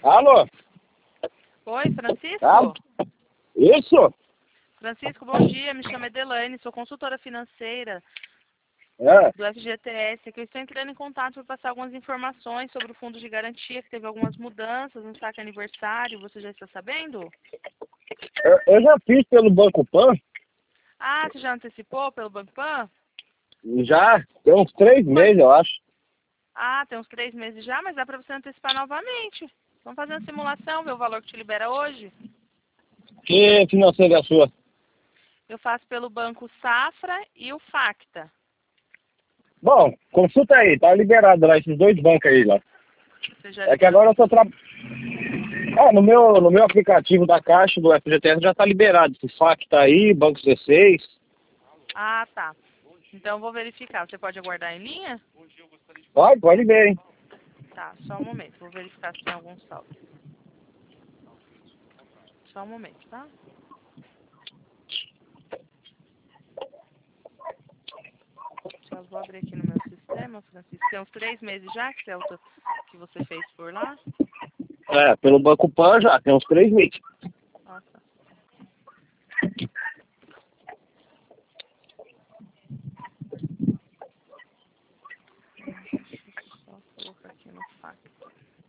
Alô? Oi, Francisco? Alô? Isso? Francisco, bom dia. Me chamo Edelaine, sou consultora financeira É. do FGTS. Que eu estou entrando em contato para passar algumas informações sobre o fundo de garantia, que teve algumas mudanças no saque aniversário. Você já está sabendo? Eu já fiz pelo Banco Pan, Ah, você já antecipou pelo Banco Pan? já tem uns 3 meses, eu acho. Ah, tem uns 3 meses já, mas dá para você antecipar novamente. Vamos fazer uma simulação, ver o valor que te libera hoje. Que financeira é a sua? Eu faço pelo Banco Safra e o Facta. Bom, consulta aí, tá liberado lá, esses 2 bancos aí lá. Você já É que liberou agora eu tô tudo? no meu aplicativo da Caixa do FGTS já tá liberado. Esse FAC tá aí, Banco C6. Ah, tá. Então eu vou verificar. Você pode aguardar em linha? Pode ver, hein? Tá, só um momento. Vou verificar se tem algum saldo. Só um momento, tá? Já vou abrir aqui no meu sistema, Francisco. Tem uns 3 meses já que você fez por lá? É, pelo Banco Pan já, tem uns 3 meses. Ah, tá. Deixa eu só colocar aqui no Facta.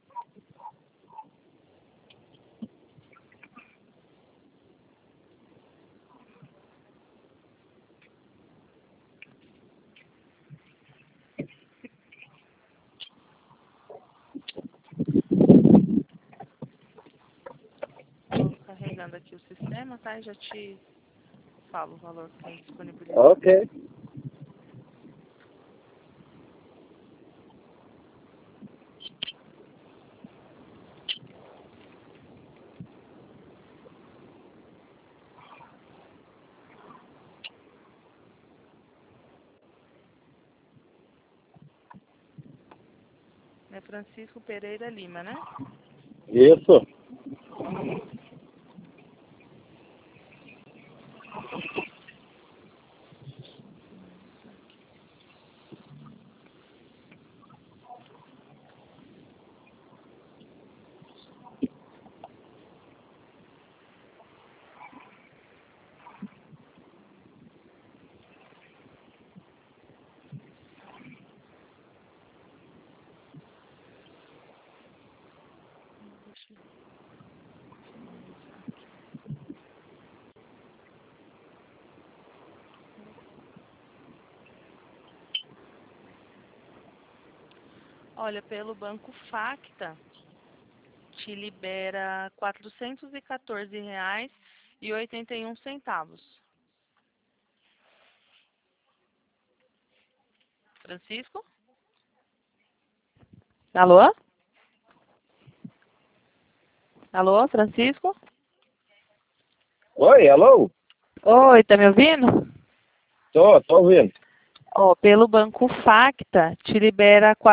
Tô carregando aqui o sistema, tá? E já te falo o valor que tem disponibilizado. Ok. É Francisco Pereira Lima, né? Isso. Deixa eu finalizar aqui. Olha, pelo Banco Facta, te libera R$ 414,81. Francisco? Alô? Alô, Francisco? Oi, alô? Oi, tá me ouvindo? Tô ouvindo. Ó, pelo Banco Facta, te libera R$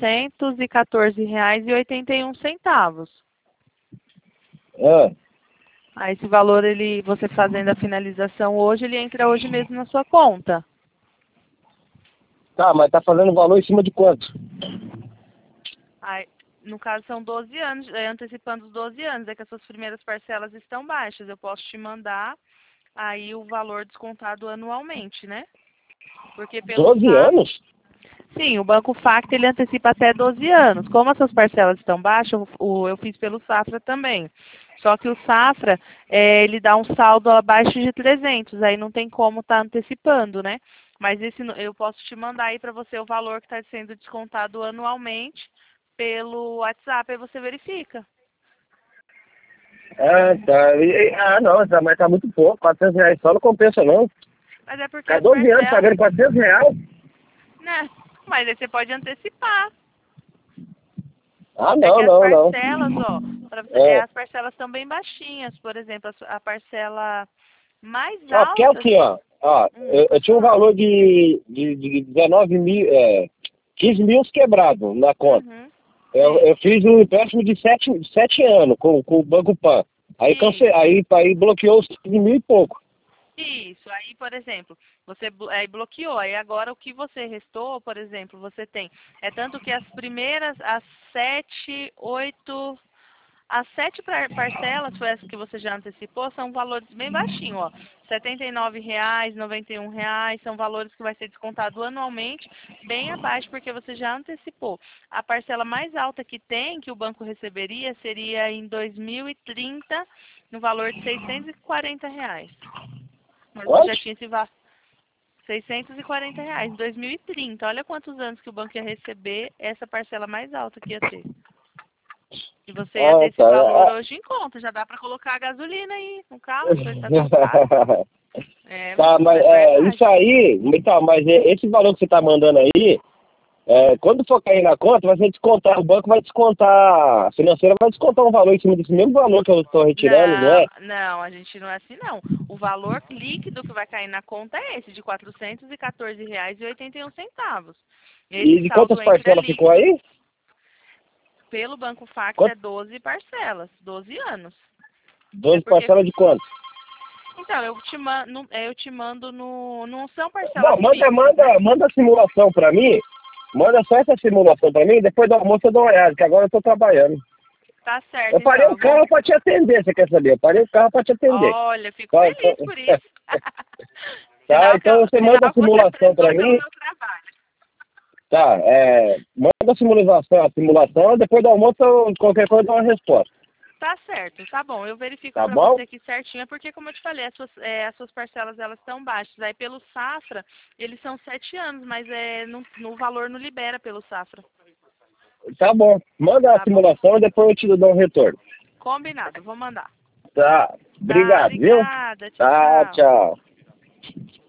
414,81. Ah, Aí esse valor, você fazendo a finalização hoje, ele entra hoje mesmo na sua conta. tá, mas tá fazendo valor em cima de quanto? Aí, no caso, são 12 anos, antecipando os 12 anos, é que as suas primeiras parcelas estão baixas. Eu posso te mandar aí o valor descontado anualmente, né? Porque pelo 12 SAF, anos? sim, o Banco Facta ele antecipa até 12 anos. Como as suas parcelas estão baixas, eu fiz pelo Safra também. Só que o Safra, ele dá um saldo abaixo de 300, aí não tem como estar antecipando, né? Mas eu posso te mandar aí para você o valor que está sendo descontado anualmente pelo WhatsApp, aí você verifica. Ah, tá. Não, mas tá muito pouco. R$ 400 só não compensa, não. Mas é porque Tá as 12 anos parcelas, pagando R$ 400? né? Mas aí você pode antecipar. Ah, É que não, as não, não. parcelas, ó, É. as parcelas estão bem baixinhas. Por exemplo, a parcela mais Ó, porque é o alta. quê, ó? Ó, eu Pode tinha um falar. valor de 19 mil, 15 mil quebrado na conta. Uhum. Eu Sim. fiz um empréstimo de 7 anos com o Banco Pan. Aí, Isso. aí bloqueou os 15 mil e pouco. Isso. Aí, por exemplo, você aí bloqueou. Aí agora o que você restou, por exemplo, você tem. É tanto que as primeiras, as 7, 8. As 7 parcelas, foi essa que você já antecipou, são valores bem baixinhos, ó. R$ 79,00, R$ 91,00, são valores que vai ser descontado anualmente, bem abaixo, porque você já antecipou. A parcela mais alta que tem, que o banco receberia, seria em 2030, no valor de R$ 640,00. Mas você já tinha esse valor. R$ 640,00 em 2030. Olha quantos anos que o banco ia receber essa parcela mais alta que ia ter. E você ia ter esse valor hoje em conta. Já dá para colocar a gasolina aí no carro, porque tá tão caro. Tá, mas isso aí, então, mas esse valor que você tá mandando aí, quando for cair na conta, vai ser descontar, o banco vai descontar, a financeira vai descontar um valor em cima desse mesmo valor que eu estou retirando, não é? Não, a gente não é assim, não. O valor líquido que vai cair na conta é esse, de R$ 414,81. E de quantas parcelas ficou aí? Pelo Banco Facto é 12 parcelas, 12 anos. 12 parcelas de quanto? Então, eu te mando no... Não são parcelas Não, fixas, manda a simulação pra mim. Manda só essa simulação pra mim, depois do almoço eu dou uma olhada, que agora eu tô trabalhando. Tá certo, eu parei o carro pra te atender, você quer saber? Eu parei o carro pra te atender. Olha, fico feliz por isso. Tá, então você manda a simulação pra mim. Tá, manda a simulação, depois do almoço qualquer coisa eu dou uma resposta. Tá certo, tá bom. Eu verifico tá pra bom? você aqui certinho, é porque, como eu te falei, as suas parcelas elas estão baixas. Aí pelo Safra, eles são 7 anos, mas no valor não libera pelo Safra. Tá bom, manda a simulação e depois eu te dou um retorno. Combinado, vou mandar. Tá, obrigado, obrigada, viu? Tchau, tchau.